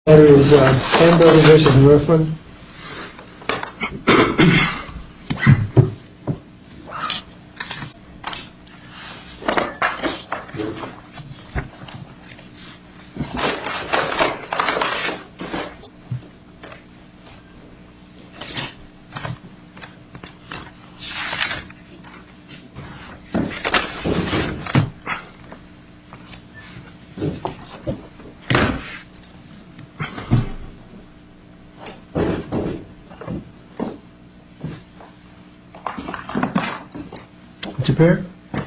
That is Campbell versus Northland. Mr. Perry?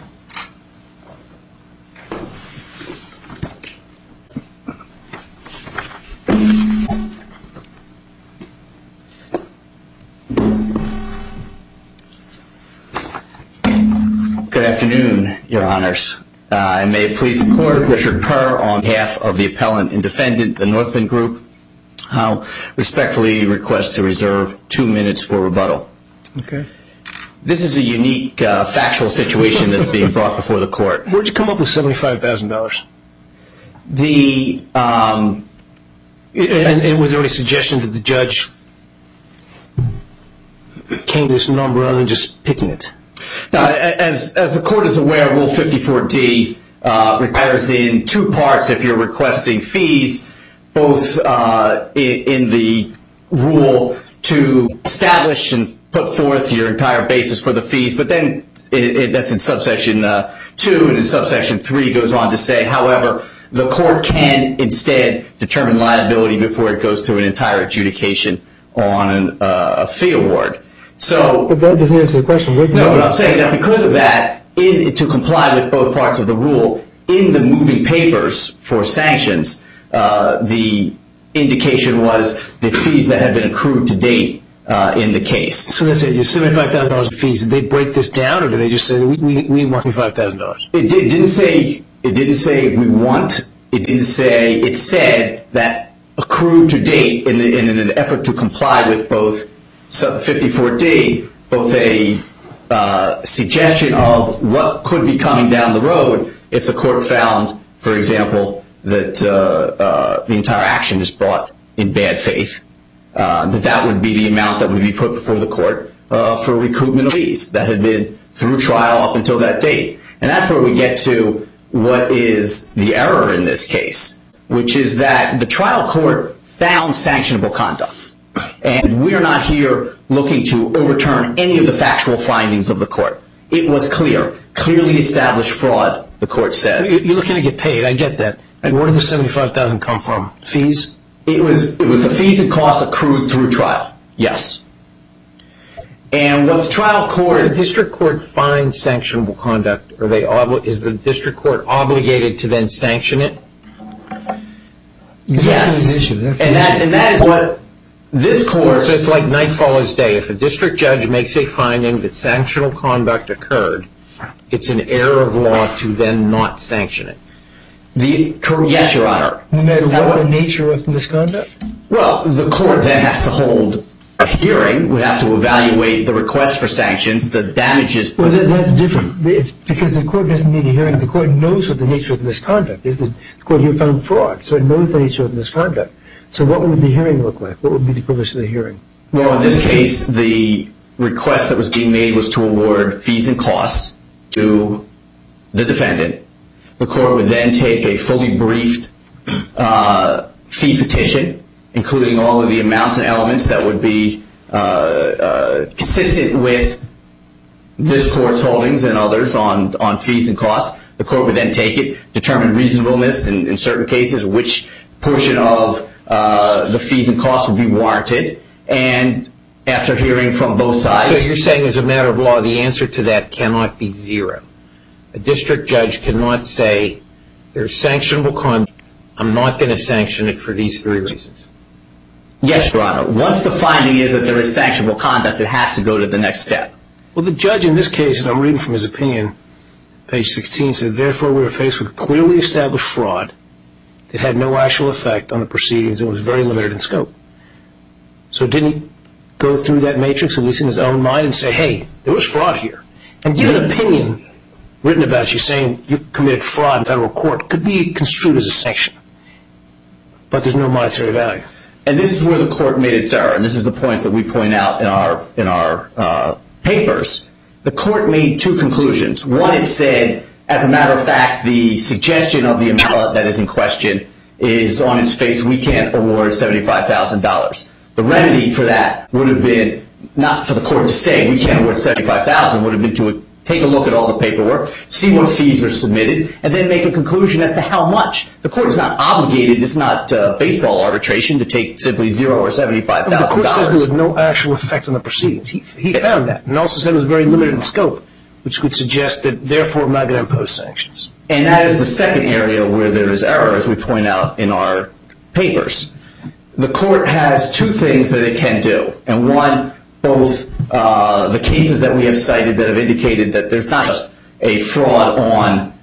Good afternoon, Your Honors. May it please the Court, Richard Perr on behalf of the appellant and defendant, the Northland Group, respectfully request to reserve 2 minutes for rebuttal. Okay. This is a unique factual situation that's being brought before the Court. Where'd you come up with $75,000? And was there any suggestion that the judge came to this number rather than just picking it? As the Court is aware, Rule 54D requires in two parts if you're requesting fees, both in the rule to establish and put forth your entire basis for the fees, but then that's in subsection 2, and in subsection 3 goes on to say, however, the Court can instead determine liability before it goes through an entire adjudication on a fee award. But that doesn't answer the question. No, but I'm saying that because of that, to comply with both parts of the rule, in the moving papers for sanctions, the indication was the fees that had been accrued to date in the case. So that's it. Your $75,000 in fees. Did they break this down, or did they just say we want $75,000? It didn't say we want. It said that accrued to date in an effort to comply with both 54D, both a suggestion of what could be coming down the road if the Court found, for example, that the entire action is brought in bad faith, that would be the amount that would be put before the Court for recoupment of fees that had been through trial up until that date. And that's where we get to what is the error in this case, which is that the trial court found sanctionable conduct. And we are not here looking to overturn any of the factual findings of the Court. It was clearly established fraud, the Court says. You're looking to get paid. I get that. And where did the $75,000 come from? Fees? It was the fees and costs accrued through trial, yes. And what the trial court... Does the district court find sanctionable conduct? Is the district court obligated to then sanction it? Yes. And that is what this Court... So it's like night follows day. If a district judge makes a finding that sanctionable conduct occurred, it's an error of law to then not sanction it. Yes, Your Honor. No matter what the nature of the misconduct? Well, the Court then has to hold a hearing. We have to evaluate the request for sanctions, the damages... Well, that's different. Because the Court doesn't need a hearing. The Court knows what the nature of the misconduct is. The Court here found fraud, so it knows the nature of the misconduct. So what would the hearing look like? What would be the purpose of the hearing? Well, in this case, the request that was being made was to award fees and costs to the defendant. The Court would then take a fully briefed fee petition, including all of the amounts and elements that would be consistent with this Court's holdings and others on fees and costs. The Court would then take it, determine reasonableness in certain cases, which portion of the fees and costs would be warranted, and after hearing from both sides... So you're saying as a matter of law, the answer to that cannot be zero. A district judge cannot say, there's sanctionable conduct, I'm not going to sanction it for these 3 reasons. Yes, Your Honor. Once the finding is that there is sanctionable conduct, it has to go to the next step. Well, the judge in this case, and I'm reading from his opinion, page 16, said, therefore we were faced with clearly established fraud that had no actual effect on the proceedings and was very limited in scope. So didn't he go through that matrix, at least in his own mind, and say, hey, there was fraud here? And give an opinion written about you saying you committed fraud in federal court could be construed as a sanction. but there's no monetary value. And this is where the court made its error, and this is the points that we point out in our papers. The court made two conclusions. One, it said, as a matter of fact, the suggestion of the amount that is in question is on its face. We can't award $75,000. The remedy for that would have been not for the court to say we can't award $75,000. Would have been to take a look at all the paperwork, see what fees are submitted, and then make a conclusion as to how much. The court is not obligated. It's not baseball arbitration to take simply $0 or $75,000. The court says there was no actual effect on the proceedings. He found that, and also said it was very limited in scope, which would suggest that, therefore, I'm not going to impose sanctions. And that is the second area where there is error, as we point out in our papers. The court has two things that it can do, and one, both the cases that we have cited that have indicated that there's not just a fraud on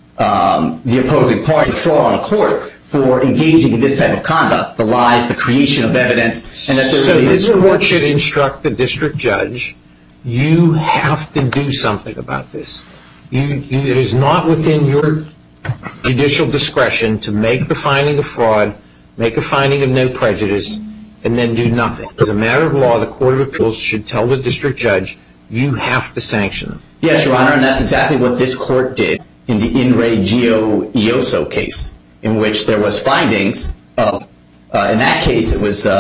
the opposing party, fraud on a court for engaging in this type of conduct, the lies, the creation of evidence, and that there is So this court should instruct the district judge, you have to do something about this. It is not within your judicial discretion to make the finding of fraud, make a finding of no prejudice, and then do nothing. As a matter of law, the Court of Appeals should tell the district judge, you have to sanction them. Yes, Your Honor, and that's exactly what this court did in the In Re Gio Ioso case, in which there was findings of, in that case, it was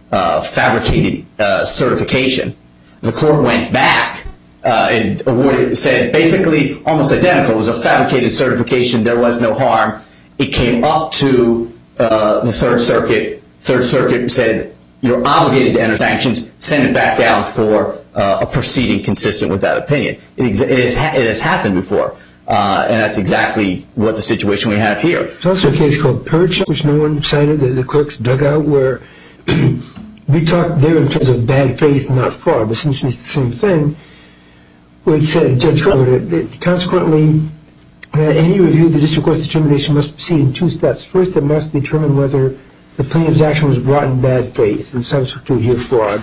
fabricated certification. The court went back and awarded, said basically almost identical. It was a fabricated certification. There was no harm. It came up to the Third Circuit. Third Circuit said, you're obligated to enter sanctions, send it back down for a proceeding consistent with that opinion. It has happened before, and that's exactly what the situation we have here. There's also a case called Perch, which no one cited, the clerk's dugout, where we talked there in terms of bad faith, not fraud, but essentially it's the same thing, where it said, Judge Crawford, consequently, any review of the district court's determination must proceed in two steps. First, it must determine whether the plaintiff's action was brought in bad faith, and substitute here fraud.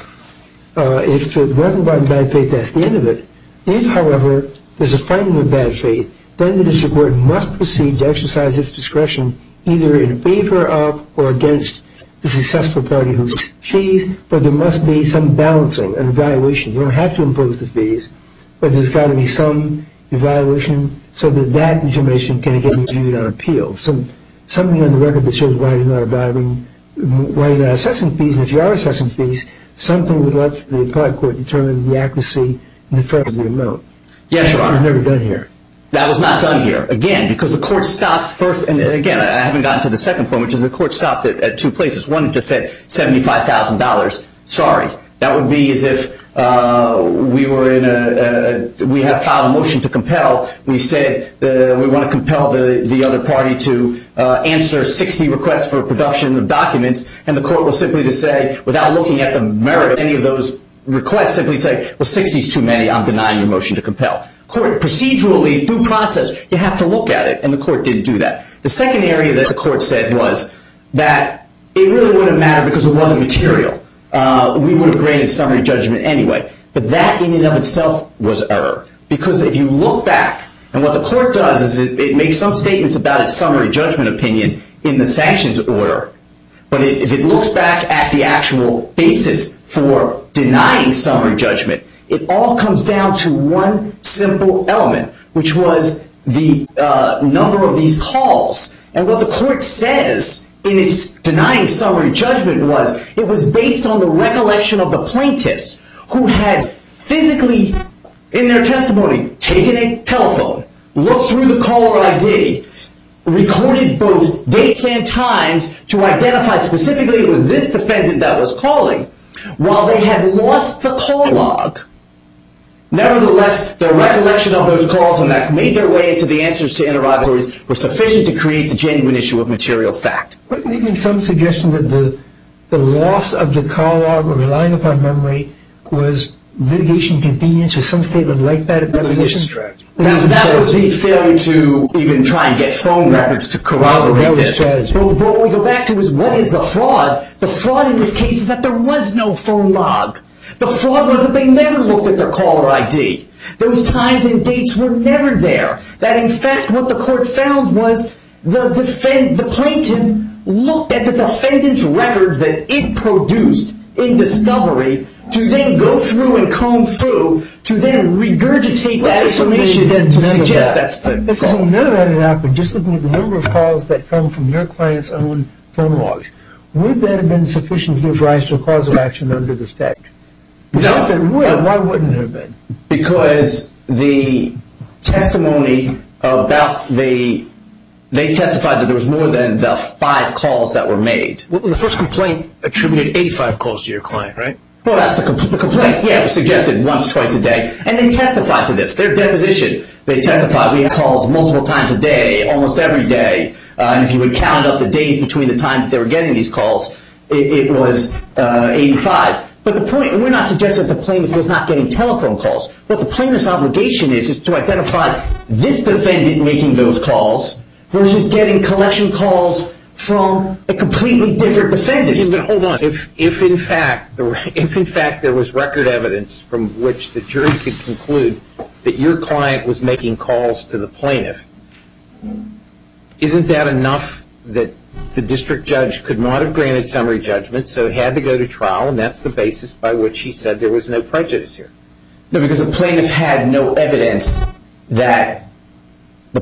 If it wasn't brought in bad faith, that's the end of it. If, however, there's a finding of bad faith, then the district court must proceed to exercise its discretion either in favor of or against the successful party whose fees, but there must be some balancing and evaluation. You don't have to impose the fees, but there's got to be some evaluation so that that determination can get reviewed on appeal. Something on the record that shows why you're not evaluating, why you're not assessing fees, and if you are assessing fees, something that lets the appellate court determine the accuracy and the fairness of the amount. Yes, Your Honor. It was never done here. That was not done here. Again, because the court stopped first, and again, I haven't gotten to the second point, which is the court stopped at two places. One, it just said $75,000. Sorry. That would be as if we were we have filed a motion to compel. We said we want to compel the other party to answer 60 requests for production of documents, and the court will simply to say, without looking at the merit of any of those requests, simply say, well, 60 is too many, I'm denying your motion to compel. Court, procedurally, due process, you have to look at it, and the court didn't do that. The second area that the court said was that it really wouldn't matter because it wasn't material. We would have granted summary judgment anyway. But that in and of itself was error. Because if you look back, and what the court does is it makes some statements about its summary judgment opinion in the sanctions order. But if it looks back at the actual basis for denying summary judgment, it all comes down to one simple element, which was the number of these calls. And what the court says in its denying summary judgment was it was based on the recollection of the plaintiffs who had physically, in their testimony, taken a telephone, looked through the caller ID, recorded both dates and times to identify specifically it was this defendant that was calling, while they had lost the call log. Nevertheless, the recollection of those calls and that made their way into the answers to interrogatories were sufficient to create the genuine issue of material fact. Wasn't even some suggestion that the loss of the call log or relying upon memory was litigation convenience or some statement like that? That was the failure to even try and get phone records to corroborate this. But what we go back to is what is the fraud? The fraud in this case is that there was no phone log. The fraud was that they never looked at their caller ID. Those times and dates were never there. That in fact what the court found was the plaintiff looked at the defendant's records that it produced in discovery to then go through and comb through to then regurgitate that information to suggest that's the call. None of that had happened. Just looking at the number of calls that come from your client's own phone logs, would that have been sufficient to give rise to a cause of action under the statute? No. If it would, why wouldn't it have been? Because the testimony about they testified that there was more than the 5 calls that were made. Well, the first complaint attributed 85 calls to your client, right? Well, that's the complaint. Yeah, it was suggested once, twice a day. And they testified to this. Their deposition, they testified we had calls multiple times a day, almost every day. And if you would count up the days between the time that they were getting these calls, it was 85. But the point, and we're not suggesting that the plaintiff was not getting telephone calls. What the plaintiff's obligation is to identify this defendant making those calls versus getting collection calls from a completely different defendant. But hold on. If in fact there was record evidence from which the jury could conclude that your client was making calls to the plaintiff, isn't that enough that the district judge could not have granted summary judgment, so it had to go to trial, and that's the basis by which he said there was no prejudice here? No, because the plaintiff had no evidence that the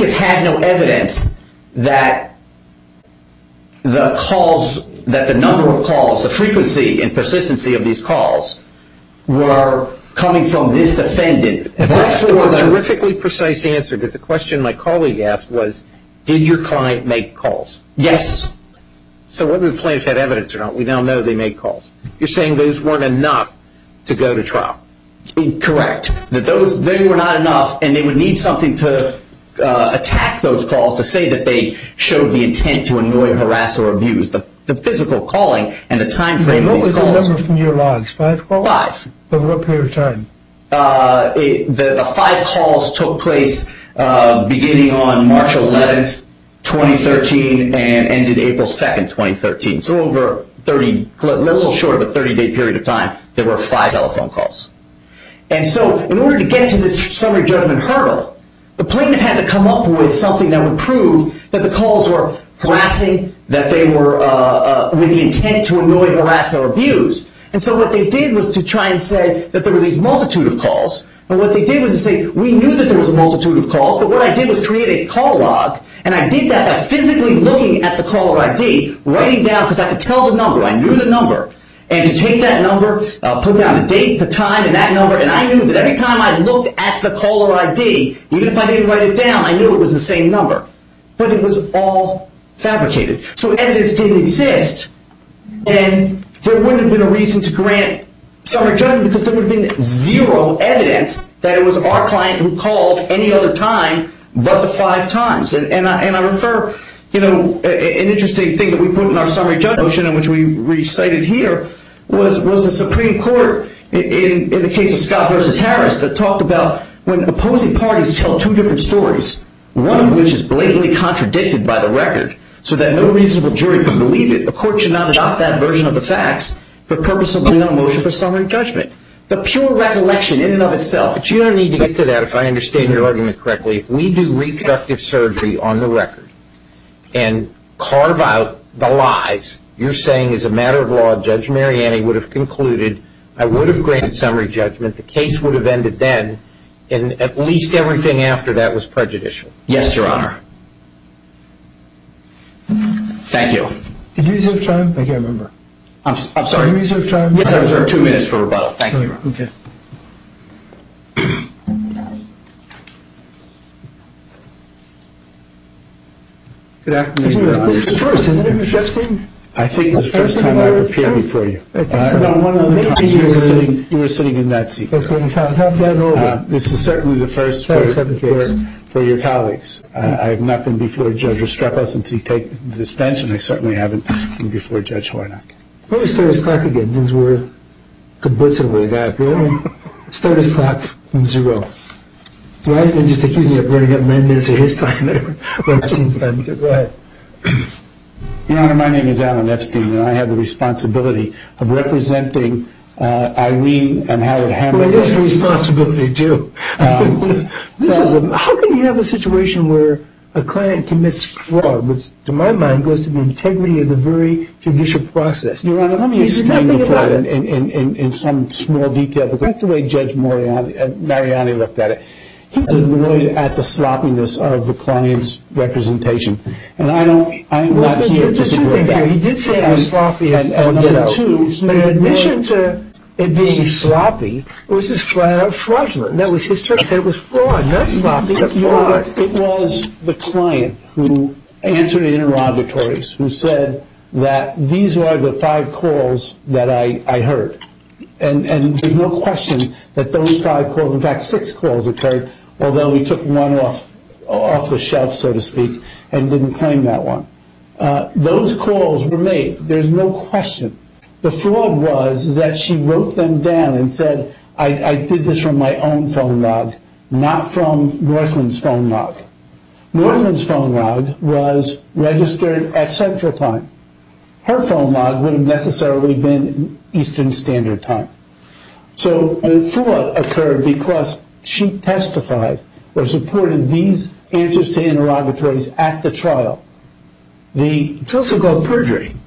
calls, that the number of calls, the frequency and persistency of these calls were coming from this defendant. That's a terrifically precise answer, but the question my colleague asked was, did your client make calls? Yes. So whether the plaintiff had evidence or not, we now know they made calls. You're saying those weren't enough to go to trial? Correct. That they were not enough, and they would need something to attack those calls to say that they showed the intent to annoy, harass, or abuse. The physical calling and the time frame of these calls. What was the number from your logs? 5 calls? 5. Over what period of time? The 5 calls took place beginning on March 11th, 2013, and ended April 2nd, 2013. So over a little short of a 30-day period of time, there were 5 telephone calls. And so in order to get to this summary judgment hurdle, the plaintiff had to come up with something that would prove that the calls were harassing, that they were with the intent to annoy, harass, or abuse. And so what they did was to try and say that there were these multitude of calls. And what they did was to say, we knew that there was a multitude of calls, but what I did was create a call log. And I did that by physically looking at the caller ID, writing down, because I could tell the number. I knew the number. And to take that number, put down the date, the time, and that number, and I knew that every time I looked at the caller ID, even if I didn't write it down, I knew it was the same number. But it was all fabricated. So if evidence didn't exist, then there wouldn't have been a reason to grant summary judgment because there would have been 0 evidence that it was our client who called any other time but the 5 times. And I refer, an interesting thing that we put in our summary judgment motion, and which we recited here, was the Supreme Court in the case of Scott versus Harris that talked about when opposing parties tell 2 different stories, one of which is blatantly contradicted by the record, so that no reasonable jury could believe it, a court should not adopt that version of the facts for purpose of bringing on a motion for summary judgment. The pure recollection in and of itself. But you don't need to get to that if I understand your argument correctly. If we do reproductive surgery on the record and carve out the lies, you're saying as a matter of law, Judge Mariani would have concluded, I would have granted summary judgment, the case would have ended then, and at least everything after that was prejudicial. Yes, Your Honor. Thank you. Did you reserve time? I can't remember. I'm sorry. Did you reserve time? Yes, I reserved 2 minutes for rebuttal. Thank you, Your Honor. Okay. Good afternoon, Your Honor. This is first, isn't it, Mr. Epstein? I think it's the first time I've appeared before you. I think so. No, one other time. You were sitting in that seat. Okay, so how's that over? This is certainly the first for your colleagues. I have not been before Judge Restrepo since he took this bench, and I certainly haven't been before Judge Hornak. Let me start his clock again, since we're kibutzing with a guy up here. Start his clock from 0. Wiseman just accused me of burning up 9 minutes of his time. When Epstein's time. Go ahead. Your Honor, my name is Alan Epstein, and I have the responsibility of representing Irene and Howard Hammer. Well, this is a responsibility, too. How can you have a situation where a client commits fraud, which to my mind goes to the integrity of the very judicial process. Your Honor, let me explain the fraud in some small detail, because that's the way Judge Mariani looked at it. He was annoyed at the sloppiness of the client's representation. And I'm not here to support that. He did say it was sloppy. And number two, but in addition to it being sloppy, it was just flat out fraudulent. And that was his term. He said it was fraud, not sloppy, but fraud. It was the client who answered interrogatories, who said that these are the 5 calls that I heard. And there's no question that those 5 calls, in fact 6 calls occurred, although we took one off the shelf, so to speak, and didn't claim that one. Those calls were made. There's no question. The fraud was that she wrote them down and said, I did this from my own phone log, not from Northland's phone log. Northland's phone log was registered at Central Time. Her phone log would have necessarily been Eastern Standard Time. So the fraud occurred because she testified or supported these answers to interrogatories at the trial. It's also called perjury.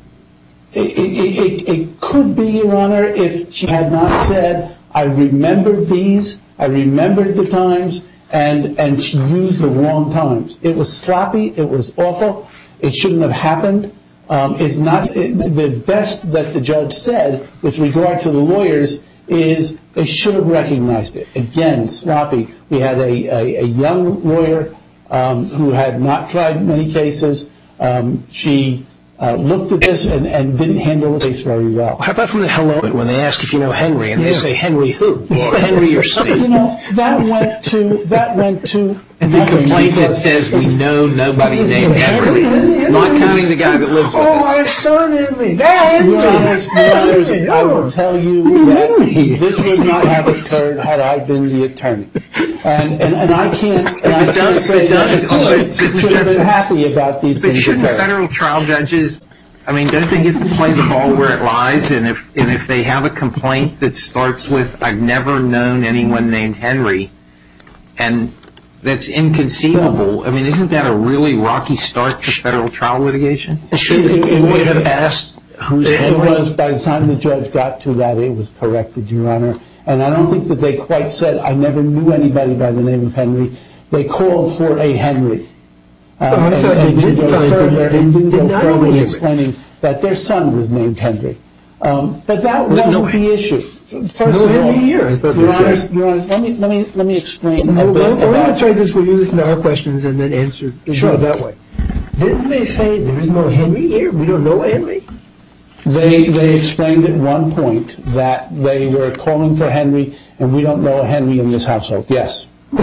It could be, Your Honor, if she had not said, I remembered these, I remembered the times, and she used the wrong times. It was sloppy. It was awful. It shouldn't have happened. It's not the best that the judge said with regard to the lawyers is they should have recognized it. Again, sloppy. We had a young lawyer who had not tried many cases. She looked at this and didn't handle the case very well. How about from the hello when they ask if you know Henry and they say Henry who? Or Henry your son? You know, that went to and the complaint that says we know nobody named Henry, not counting the guy that lives with us. Oh, our son Henry. That Henry. I will tell you that this would not have occurred had I been the attorney. And I can't say that I should have been happy about these things. But shouldn't federal trial judges, I mean, don't they get to play the ball where it lies? And if they have a complaint that starts with, I've never known anyone named Henry, and that's inconceivable, I mean, isn't that a really rocky start to federal trial litigation? It would have asked who's Henry. It was, by the time the judge got to that, it was corrected, Your Honor. And I don't think that they quite said, I never knew anybody by the name of Henry. They called for a Henry. And didn't go further in explaining that their son was named Henry. But that wasn't the issue. First of all, Your Honor, let me explain a bit about... I'm going to try this. Will you listen to our questions and then answer that way? Didn't they say there is no Henry here? We don't know Henry? They explained at one point that they were calling for Henry, and we don't know a Henry in this household. Yes.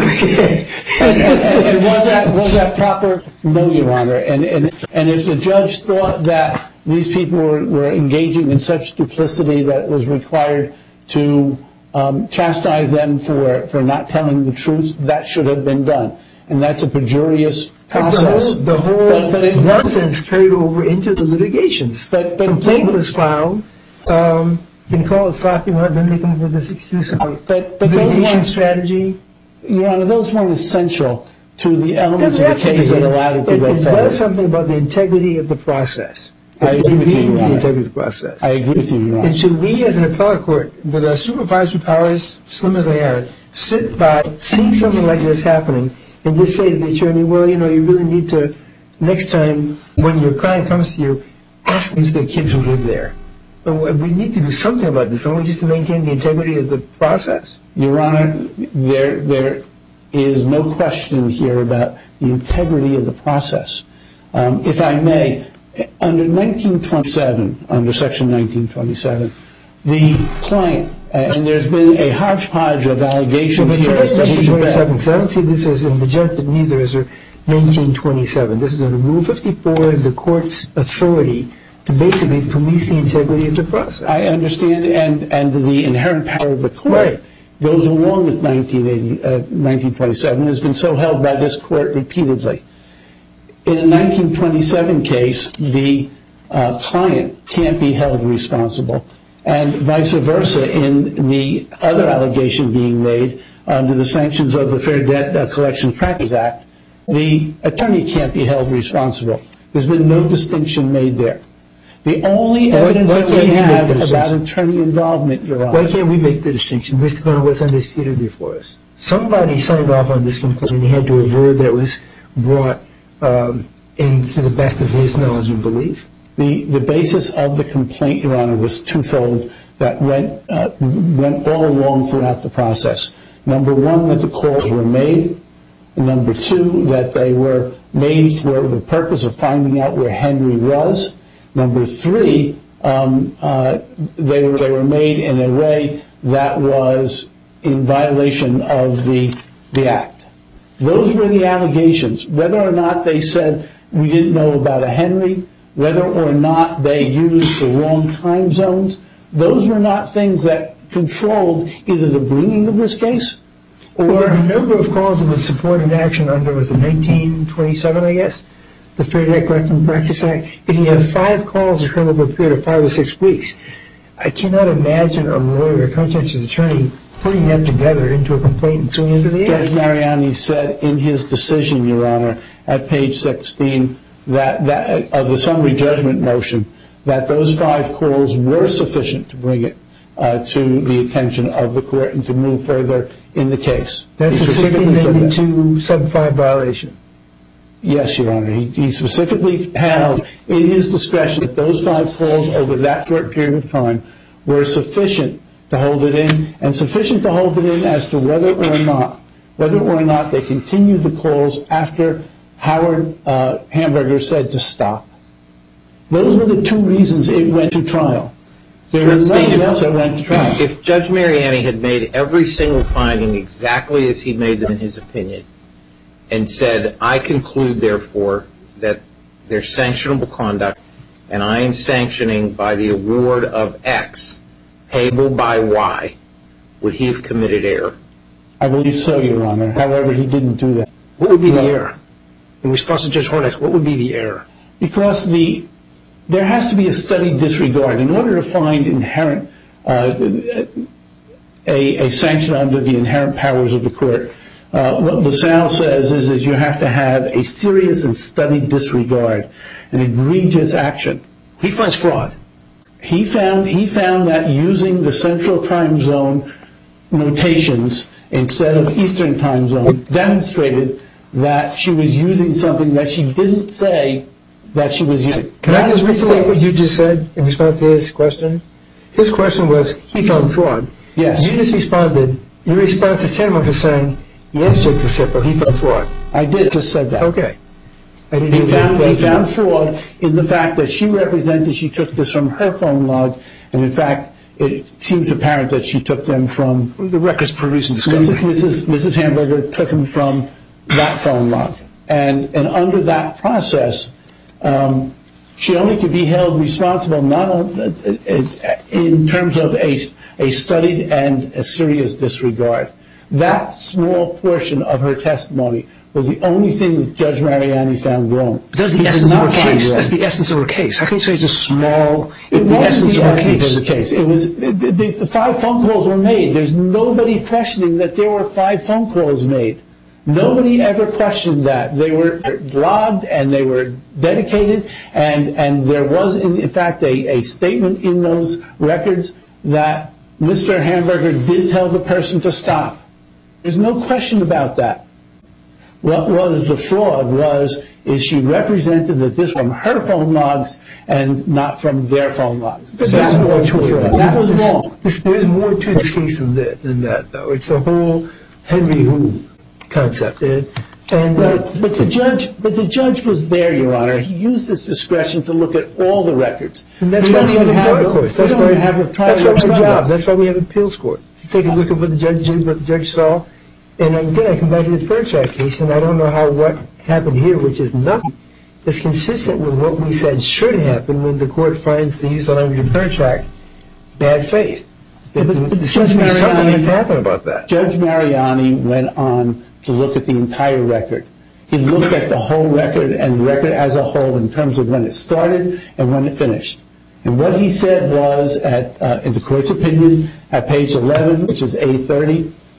and was that proper? No, Your Honor. And if the judge thought that these people were engaging in such duplicity that it was required to chastise them for not telling the truth, that should have been done. And that's a perjurious process. The whole nonsense carried over into the litigations. But complaint was filed. You can call it sloppy, then they come up with this excuse about litigation strategy. Your Honor, those weren't essential to the elements of the case that allowed it to go forward. It does something about the integrity of the process. I agree with you, Your Honor. The integrity of the process. I agree with you, Your Honor. And should we, as an appellate court, with our supervisory powers, slim as they are, sit by, seeing something like this happening, and just say to the attorney, well, you know, you really need to, next time when your client comes to you, ask these the kids who live there. We need to do something about this, don't we, just to maintain the integrity of the process? Your Honor, there is no question here about the integrity of the process. If I may, under 1927, under Section 1927, the client, and there's been a hodgepodge of allegations here. But 1927, because I don't see this as in the judge that neither is 1927. This is under Rule 54 of the court's authority to basically police the integrity of the process. I understand, and the inherent power of the court goes along with 1927. Has been so held by this court repeatedly. In a 1927 case, the client can't be held responsible, and vice versa in the other allegation being made under the sanctions of the Fair Debt Collection Practice Act, the attorney can't be held responsible. There's been no distinction made there. The only evidence that we have about attorney involvement, Your Honor. Why can't we make the distinction based upon what's undisputed before us? Somebody signed off on this complaint and he had to avert that it was brought in to the best of his knowledge and belief. The basis of the complaint, Your Honor, was twofold that went all along throughout the process. Number one, that the calls were made. And number two, that they were made for the purpose of finding out where Henry was. Number three, they were made in a way that was in violation of the act. Those were the allegations. Whether or not they said we didn't know about a Henry, whether or not they used the wrong time zones, those were not things that controlled either the bringing of this case or the number of calls that would support an action under, was it 1927, I guess, the Fair Debt Collection Practice Act. If you have 5 calls that occur over a period of 5 or 6 weeks, I cannot imagine a lawyer, a conscientious attorney, putting that together into a complaint and suing into the air. Judge Mariani said in his decision, Your Honor, at page 16 that of the summary judgment motion, that those 5 calls were sufficient to bring it to the attention of the court and to move further in the case. That's a 1692 sub-5 violation. Yes, Your Honor. He specifically held in his discretion that those 5 calls over that short period of time were sufficient to hold it in, and sufficient to hold it in as to whether or not they continued the calls after Howard Hamburger said to stop. Those were the 2 reasons it went to trial. There was nothing else that went to trial. If Judge Mariani had made every single finding exactly as he made them in his opinion and said, I conclude, therefore, that there's sanctionable conduct and I am sanctioning by the award of X, payable by Y, would he have committed error? I believe so, Your Honor. However, he didn't do that. What would be the error? In response to Judge Hornak, what would be the error? Because there has to be a studied disregard. In order to find inherent a sanction under the inherent powers of the court, what LaSalle says is that you have to have a serious and studied disregard, an egregious action. He finds fraud. He found that using the Central Time Zone notations instead of Eastern Time Zone demonstrated that she was using something that she didn't say that she was using. Can I just restate what you just said in response to his question? His question was, he found fraud. Yes. You just responded, your response is tantamount to saying, yes, Judge Pacheco, he found fraud. I did just said that. Okay. He found fraud in the fact that she represented she took this from her phone log, and in fact, it seems apparent that she took them from the records produced in discovery. Mrs. Hamburger took them from that phone log. And under that process, she only could be held responsible not in terms of a studied and a serious disregard. That small portion of her testimony was the only thing that Judge Mariani found wrong. But that's the essence of her case. That's the essence of her case. How can you say it's a small... It wasn't the essence of the case. It was the 5 phone calls were made. There's nobody questioning that there were 5 phone calls made. Nobody ever questioned that. They were logged and they were dedicated, and there was, in fact, a statement in those records that Mr. Hamburger did tell the person to stop. There's no question about that. What was the fraud is she represented that this was from her phone logs and not from their phone logs. That was wrong. There's more to this case than that, though. It's the whole Henry Who concept. But the judge was there, Your Honor. He used his discretion to look at all the records. And that's why we don't even have a trial. That's why we have appeals court. To take a look at what the judge did, what the judge saw. And again, I come back to the Fairchild case, and I don't know how what happened here, which is nothing, is consistent with what we said should happen when the court finds the use of language of Fairchild bad faith. There seems to be something has to happen about that. Judge Mariani went on to look at the entire record. He looked at the whole record and the record as a whole in terms of when it started and when it finished. And what he said was, in the court's opinion, at page 11, which is A30,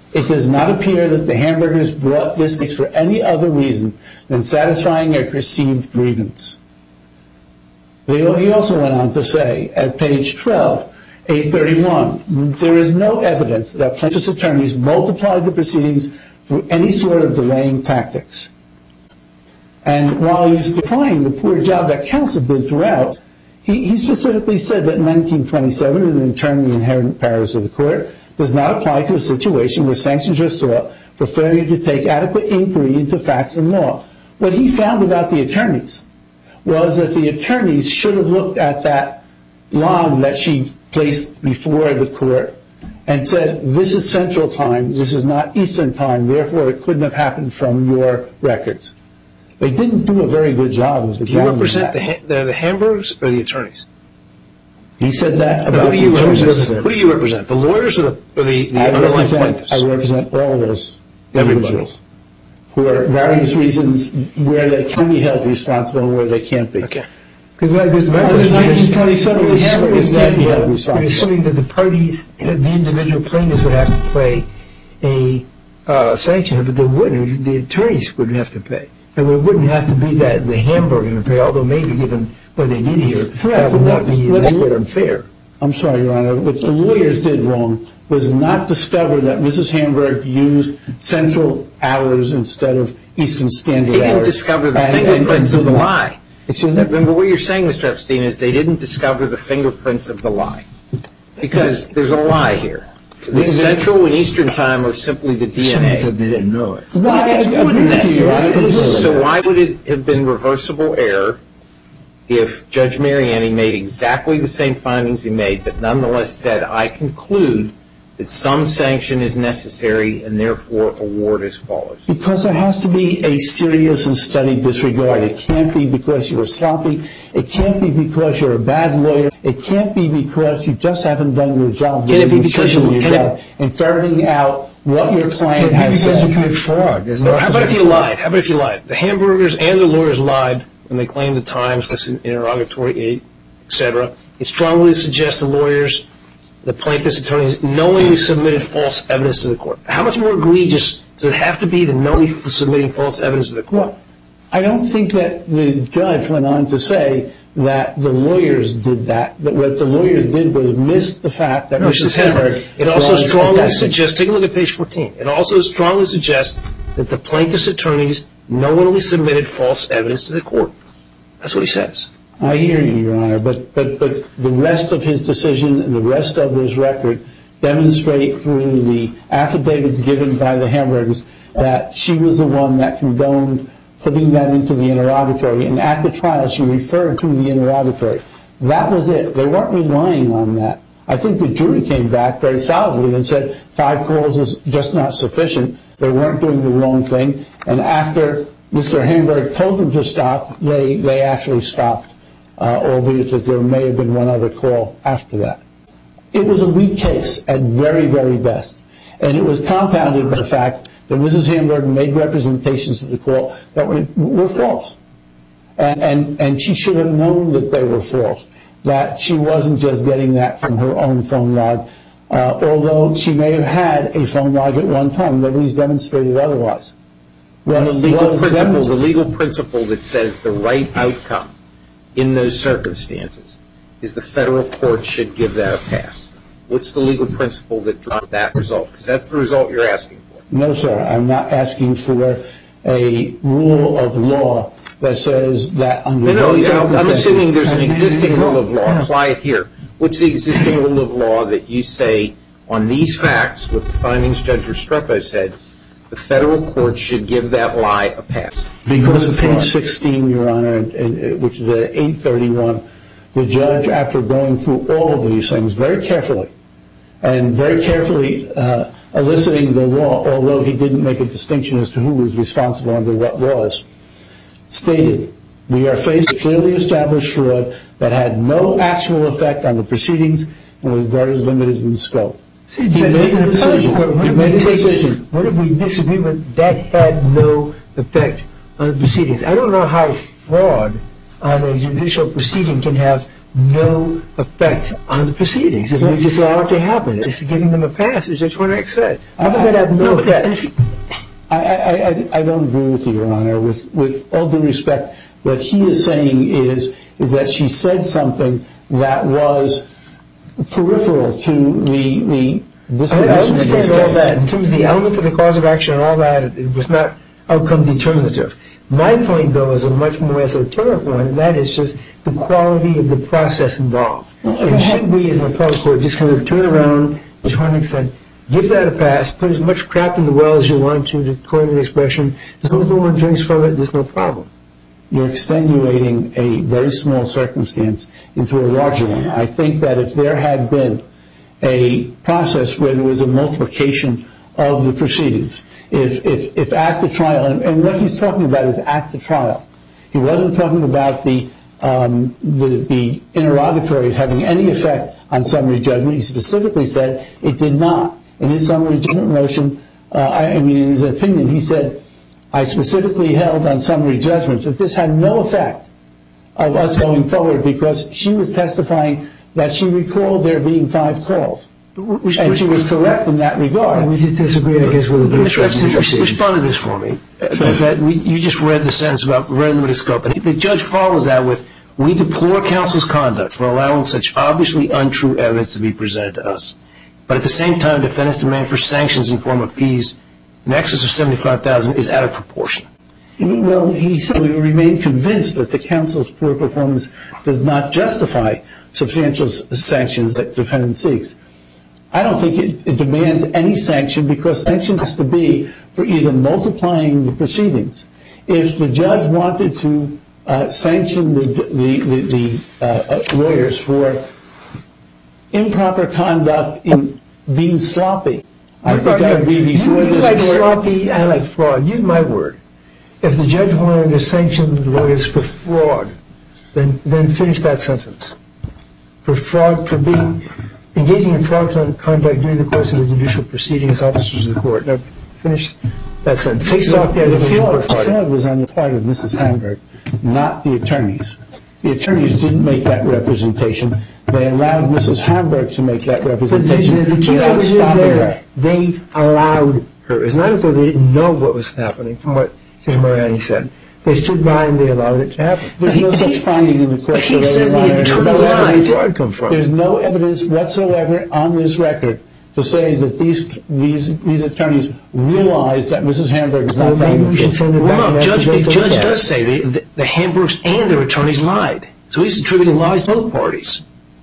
It does not appear that the Hamburgers brought this case for any other reason than satisfying a perceived grievance. He also went on to say, at page 12, 831, there is no evidence that plaintiff's attorneys multiplied the proceedings through any sort of delaying tactics. And while he's decrying the poor job that counsel did throughout, he specifically said that in 1927, in turn the inherent powers of the court, does not apply to a situation where sanctions are sought for failure to take adequate inquiry into facts and law. What he found about the attorneys was that the attorneys should have looked at that log that she placed before the court and said, this is Central Time, this is not Eastern Time, therefore it couldn't have happened from your records. They didn't do a very good job of examining that. Do you represent the Hamburgers or the attorneys? He said that about the attorneys. Who do you represent? The lawyers or the underlying plaintiffs? I represent all of those individuals for various reasons where they can be held responsible and where they can't be. Okay. Because under 1927, the Hamburgers can be held responsible. We're assuming that the parties, the individual plaintiffs would have to pay a sanction, but they wouldn't. The attorneys would have to pay. And it wouldn't have to be that the Hamburger would pay, although maybe given what they did here, that would not be unfair. I'm sorry, Your Honor. What the lawyers did wrong was not discover that Mrs. Hamburg used Central hours instead of Eastern Standard hours. They didn't discover the fingerprints of the lie. Excuse me? Remember what you're saying, Mr. Epstein, is they didn't discover the fingerprints of the lie. Because there's a lie here. The Central and Eastern Time are simply the DNA. Someone said they didn't know it. So why would it have been reversible error if Judge Mariani made exactly the same findings he made, but nonetheless said, I conclude that some sanction is necessary and therefore award as follows? Because there has to be a serious and studied disregard. It can't be because you were sloppy. It can't be because you're a bad lawyer. It can't be because you just haven't done your job. Can it be because in ferreting out what your client has said? Can it be because you commit fraud? How about if you lied? How about if you lied? The Hamburgers and the lawyers lied when they claimed the times, this interrogatory, etc. It strongly suggests the lawyers, the plaintiff's attorneys, knowingly submitted false evidence to the court. How much more egregious does it have to be than knowingly submitting false evidence to the court? Well, I don't think that the judge went on to say that the lawyers did that. That what the lawyers did was miss the fact that Mrs. Hamburg. It also strongly suggests, take a look at page 14, it also strongly suggests that the plaintiff's attorneys knowingly submitted false evidence to the court. That's what he says. I hear you, Your Honor, but the rest of his decision and the rest of his record demonstrate through the affidavits given by the Hamburgers that she was the one that condoned putting that into the interrogatory. And at the trial, she referred to the interrogatory. That was it. They weren't relying on that. I think the jury came back very solidly and said 5 calls is just not sufficient. They weren't doing the wrong thing. And after Mr. Hamburg told them to stop, they actually stopped, albeit that there may have been one other call after that. It was a weak case at very, very best. And it was compounded by the fact that Mrs. Hamburg made representations to the court that were false. And she should have known that they were false, that she wasn't just getting that from her own phone log, although she may have had a phone log at one time. Nobody's demonstrated otherwise. The legal principle that says the right outcome in those circumstances is the federal court should give that a pass. What's the legal principle that drives that result? Because that's the result you're asking for. No, sir. I'm not asking for a rule of law that says that under those circumstances. I'm assuming there's an existing rule of law. Apply it here. What's the existing rule of law that you say on these facts, with the findings Judge Restrepo said, the federal court should give that lie a pass? Because of page 16, Your Honor, which is at 831, the judge, after going through all of these things very carefully, and very carefully eliciting the law, although he didn't make a distinction as to who was responsible under what laws, stated, we are faced with clearly established fraud that had no actual effect on the proceedings and was very limited in scope. He made a decision. What if we disagree with that had no effect on the proceedings? I don't know how fraud on a judicial proceeding can have no effect on the proceedings. If we just allow it to happen, it's giving them a pass, as Judge Hornak said. How could that have no effect? I don't agree with you, Your Honor. With all due respect, what he is saying is that she said something that was peripheral to the disposition I of this understand all case. that. In terms of the elements of the cause of action and all that, it was not outcome determinative. My point, though, is a much more esoteric one, and that is just the quality of the process involved. And should we, as an appellate court, just kind of turn around, as Hornak said, give that a pass, put as much crap in the well as you want to coin an expression, as long as no one drinks from it, there's no problem. You're extenuating a very small circumstance into a larger one. I think that if there had been a process where there was a multiplication of the proceedings, if at the trial, and what he's talking about is at the trial, he wasn't talking about the interrogatory having any effect on summary judgment. He specifically said it did not. In his summary judgment motion, in his opinion, he said, I specifically held on summary judgment that this had no effect of us going forward because she was testifying that she recalled there being 5 calls. And she was correct in that regard. We just disagree, I guess, with the Mr. Epstein, respond to this for me. You just read the sentence about very limited scope, and the judge follows that with, we deplore counsel's conduct for allowing such obviously untrue evidence to be presented to us. But at the same time, defendant's demand for sanctions in form of fees in excess of $75,000 is out of proportion. Well, he said we remain convinced that the counsel's poor performance does not justify substantial sanctions that defendant seeks. I don't think it demands any sanction because sanction has to be for either multiplying the proceedings. If the judge wanted to sanction the lawyers for improper conduct in being sloppy, I think that would be before this court. You like sloppy, I like fraud. Use my word. If the judge wanted to sanction the lawyers for fraud, then finish that sentence. For fraud, for engaging in fraudulent conduct during the course of the judicial proceeding as officers of the court. Now, finish that sentence. Take stock there. The fraud was on the part of Mrs. Hamburg, not the attorneys. The attorneys didn't make that representation. They allowed Mrs. Hamburg to make that representation. The key language is there. They allowed her. It's not as though they didn't know what was happening, from what Judge Mariani said. They stood by and they allowed it to happen. There's no such finding in the court. He says the attorneys lied. There's no evidence whatsoever on this record to say that these attorneys realized that Mrs. Hamburg is not telling the truth. Well, no, Judge does say the Hamburgs and their attorneys lied. So he's attributing lies to both parties.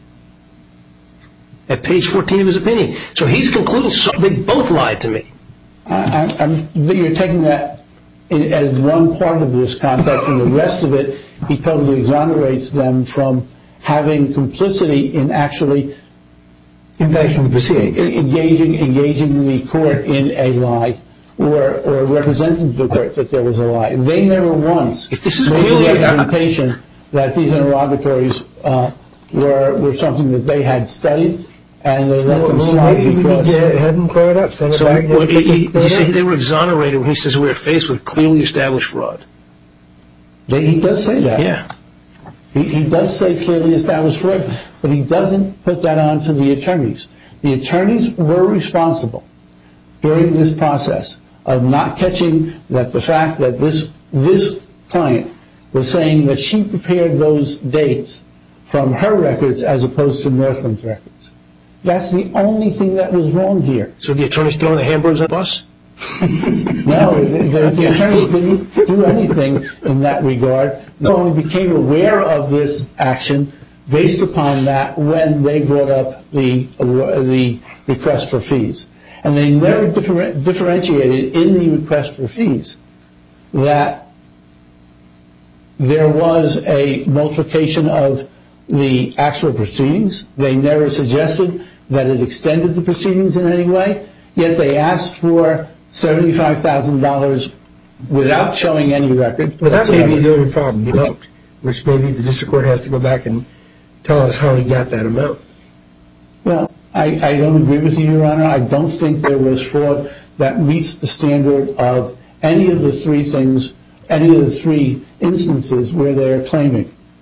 At page 14 of his opinion. So he's concluding they both lied to me. You're taking that as one part of this conduct, and the rest of it, he totally exonerates them from having complicity in actually impacting the proceedings, engaging the court in a lie, or representing the court that there was a lie. They never once made a representation that these interrogatories were something that they had studied, and they let them slide because they hadn't cleared up. So you say they were exonerated when he says we are faced with clearly established fraud. He does say that. Yeah. He does say clearly established fraud, but he doesn't put that on to the attorneys. The attorneys were responsible during this process of not catching that the fact that this client was saying that she prepared those dates from her records as opposed to Northland's records. That's the only thing that was wrong here. So the attorneys throwing the Hamburgs on the bus? No, the attorneys didn't do anything in that regard. They only became aware of this action based upon that when they brought up the request for fees. And they never differentiated in the request for fees that there was a multiplication of the actual proceedings. They never suggested that it extended the proceedings in any way, yet they asked for $75,000 without showing any record. Well, that may be the only problem, which maybe the district court has to go back and tell us how he got that amount. Well, I don't agree with you, Your Honor. I don't think there was fraud that meets the standard of any of the three things, any of the three instances where they are claiming.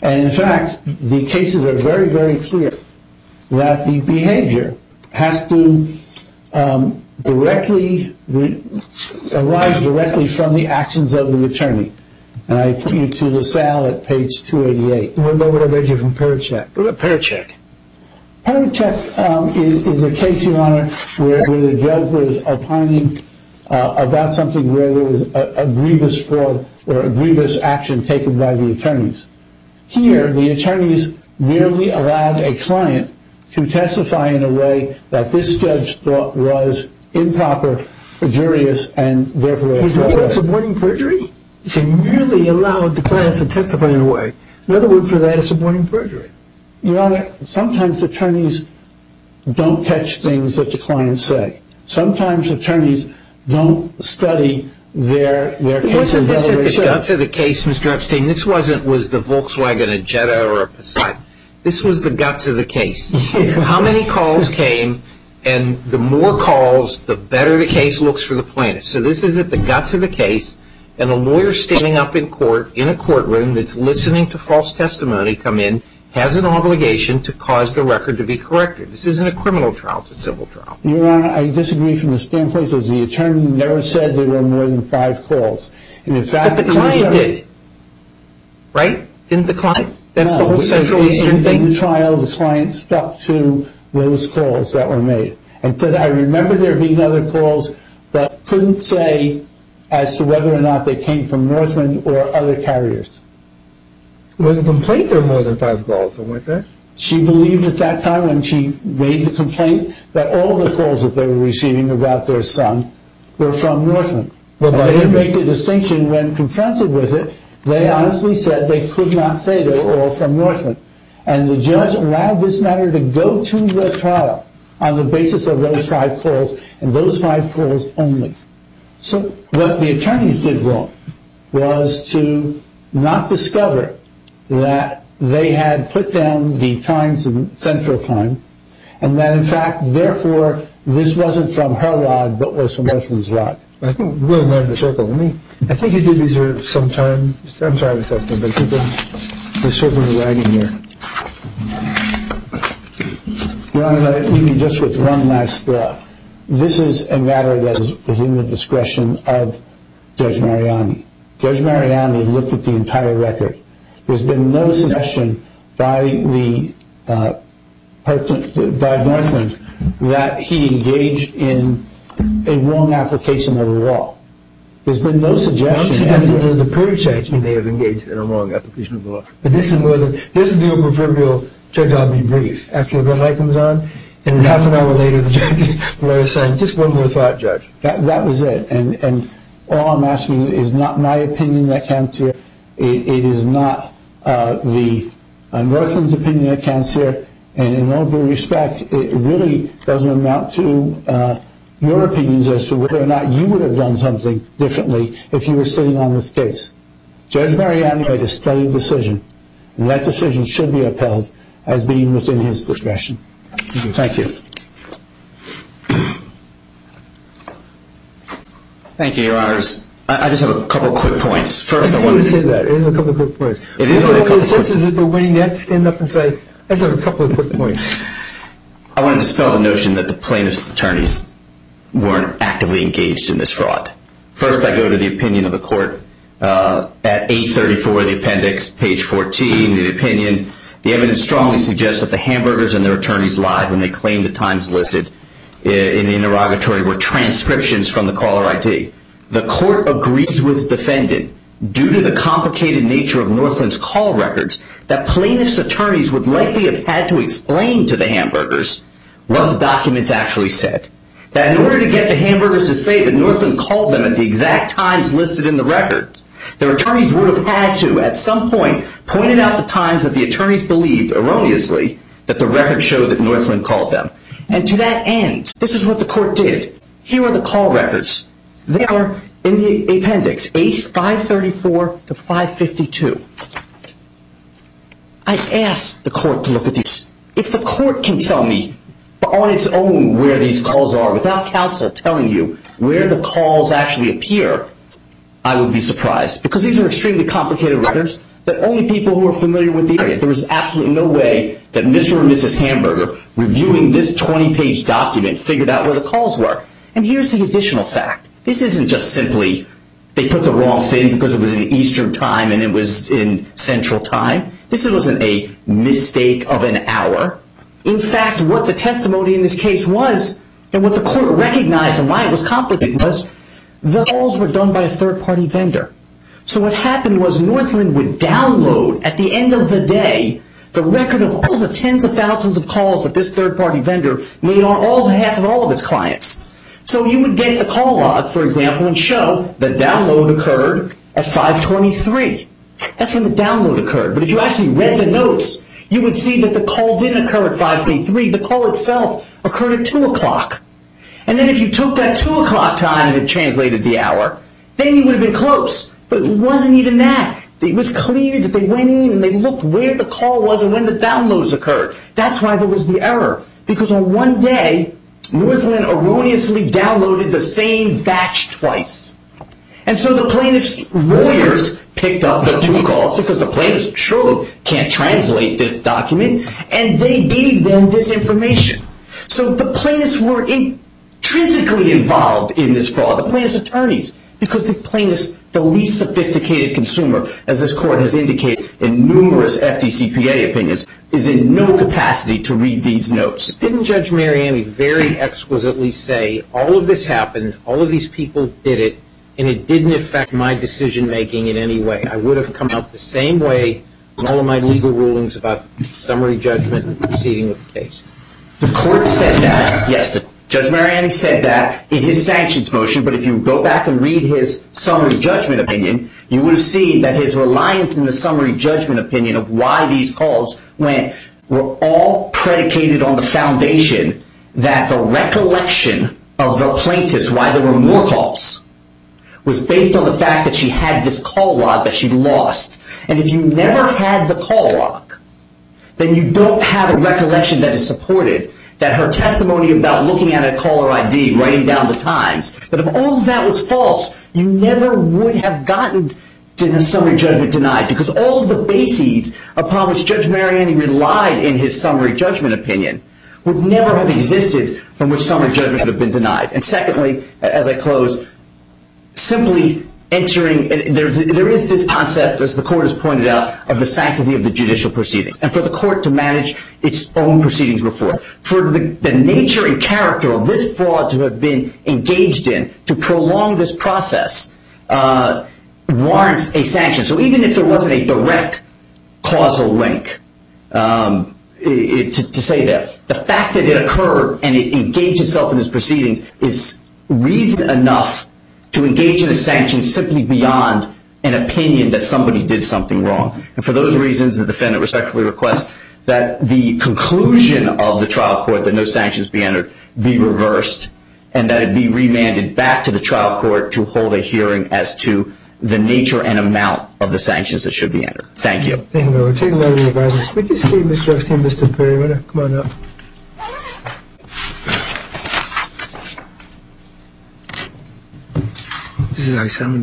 And in fact, the cases are very, very clear that the behavior has to arise directly from the actions of the attorney. And I put you to LaSalle at page 288. What about what I read you from Pericek? What about Pericek? Pericek is a case, Your Honor, where the judge was opining about something where there was a grievous fraud or a grievous action taken by the attorneys. Here, the attorneys merely allowed a client to testify in a way that this judge thought was improper, injurious, and therefore a fraud. That's suborning perjury? You say merely allowed the clients to testify in a way. Another word for that is suborning perjury. Your Honor, sometimes attorneys don't catch things that the clients say. Sometimes attorneys don't study their cases. Wasn't this at the guts of the case, Mr. Epstein? This was the Volkswagen, a Jetta, or a Passat. This was the guts of the case. How many calls came, and the more calls, the better the case looks for the plaintiff. So this is at the guts of the case, and a lawyer standing up in court, in a courtroom that's listening to false testimony come in, has an obligation to cause the record to be corrected. This isn't a criminal trial, it's a civil trial. Your Honor, I disagree from the standpoint that the attorney never said there were more than 5 calls. And in fact, but the client did. Right? Didn't the client? That's the whole Central Eastern thing? In the trial, the client stuck to those calls that were made and said, I remember there being other calls, but couldn't say as to whether or not they came from Northland or other carriers. Well, the complaint, there were more than 5 calls, weren't there? She believed at that time when she made the complaint that all the calls that they were receiving about their son were from Northland. Well, they didn't make the distinction when confronted with it. They honestly said they could not say they were all from Northland. And the judge allowed this matter to go to the trial on the basis of those 5 calls and those 5 calls only. So what the attorneys did wrong was to not discover that they had put down the times in Central Time, and that in fact, therefore, this wasn't from her log, but was from Northland's log. I think we're going around the circle. I think you did reserve some time. I'm sorry, Mr. Upton, but I think we're circling the wagon here. Your Honor, leave me just with one last thought. This is a matter that is within the discretion of Judge Mariani. Judge Mariani looked at the entire record. There's been no suggestion by Northland that he engaged in a wrong application of the law. There's been no suggestion. Under the Pericek, he may have engaged in a wrong application of the law. But this is the old proverbial judge, I'll be brief. After the red light comes on, and half an hour later, the lawyer is saying, just one more thought, Judge. That was it. And all I'm asking is not my opinion that counts here. It is not the Northland's opinion that counts here. And in all due respect, it really doesn't amount to your opinions as to whether or not you would have done something differently if you were sitting on this case. Judge Mariani made a studied decision, and that decision should be upheld as being within his discretion. Thank you. Thank you, Your Honors. I just have a couple of quick points. First, I want to say that. It is a couple of quick points. It is only a couple of quick points. The sense is that they're waiting to stand up and say, I just have a couple of quick points. I want to dispel the notion that the plaintiff's attorneys weren't actively engaged in this fraud. First, I go to the opinion of the court at 834 of the appendix, page 14, the opinion. The evidence strongly suggests that the Hamburgers and their attorneys lied when they claimed the times listed in the interrogatory were transcriptions from the caller ID. The court agrees with the defendant, due to the complicated nature of Northland's call records, that plaintiff's attorneys would likely have had to explain to the Hamburgers what the documents actually said. That in order to get the Hamburgers to say that Northland called them at the exact times listed in the record, their attorneys would have had to, at some point, pointed out the times that the attorneys believed, erroneously, that the record showed that Northland called them. And to that end, this is what the court did. Here are the call records. They are in the appendix, 534 to 552. I asked the court to look at these. If the court can tell me on its own where these calls are, without counsel telling you where the calls actually appear, I would be surprised. Because these are extremely complicated records, that only people who are familiar with the area. There was absolutely no way that Mr. or Mrs. Hamburger, reviewing this 20-page document, figured out where the calls were. And here's the additional fact. This isn't just simply they put the wrong thing because it was in Eastern time and it was in Central time. This wasn't a mistake of an hour. In fact, what the testimony in this case was, and what the court recognized and why it was complicated, was the calls were done by a third-party vendor. So what happened was Northland would download, at the end of the day, the record of all the tens of thousands of calls that this third-party vendor made on behalf of all of its clients. So you would get the call log, for example, and show the download occurred at 5:23. That's when the download occurred. But if you actually read the notes, you would see that the call didn't occur at 5:23. The call itself occurred at 2 o'clock. And then if you took that 2 o'clock time and it translated the hour, then you would have been close. But it wasn't even that. It was clear that they went in and they looked where the call was and when the downloads occurred. That's why there was the error. Because on one day, Northland erroneously downloaded the same batch twice. And so the plaintiff's lawyers picked up the two calls, because the plaintiffs surely can't translate this document, and they gave them this information. So the plaintiffs were intrinsically involved in this fraud, the plaintiff's attorneys, because the plaintiff's the least sophisticated consumer, as this court has indicated in numerous FDCPA opinions, is in no capacity to read these notes. Didn't Judge Mariani very exquisitely say, all of this happened, all of these people did it, and it didn't affect my decision-making in any way? I would have come out the same way in all of my legal rulings about summary judgment and proceeding of the case. The court said that, yes, Judge Mariani said that in his sanctions motion, but if you go back and read his summary judgment opinion, you would have seen that his reliance in the summary judgment opinion of why these calls went were all predicated on the foundation that the recollection of the plaintiffs, why there were more calls, was based on the fact that she had this call log that she lost. And if you never had the call log, then you don't have a recollection that is supported, that her testimony about looking at a caller ID, writing down the times, that if all of that was false, you never would have gotten to the summary judgment denied, because all of the bases upon which Judge Mariani relied in his summary judgment opinion would never have existed from which summary judgment would have been denied. And secondly, as I close, simply entering, there is this concept, as the court has pointed out, of the sanctity of the judicial proceedings, and for the court to manage its own proceedings before. For the nature and character of this fraud to have been engaged in, to prolong this process, warrants a sanction. So even if there wasn't a direct causal link, to say that, the fact that it occurred and it engaged itself in its proceedings is reason enough to engage in a sanction simply beyond an opinion that somebody did something wrong. And for those reasons, the defendant respectfully requests that the conclusion of the trial court that no sanctions be entered be reversed, and that it be remanded back to the trial court to hold a hearing as to the nature and amount of the sanctions that should be entered. Thank you. Thank you. We'll take a lot of advice. Would you see Mr. Epstein, Mr. Perry? Come on up. This is our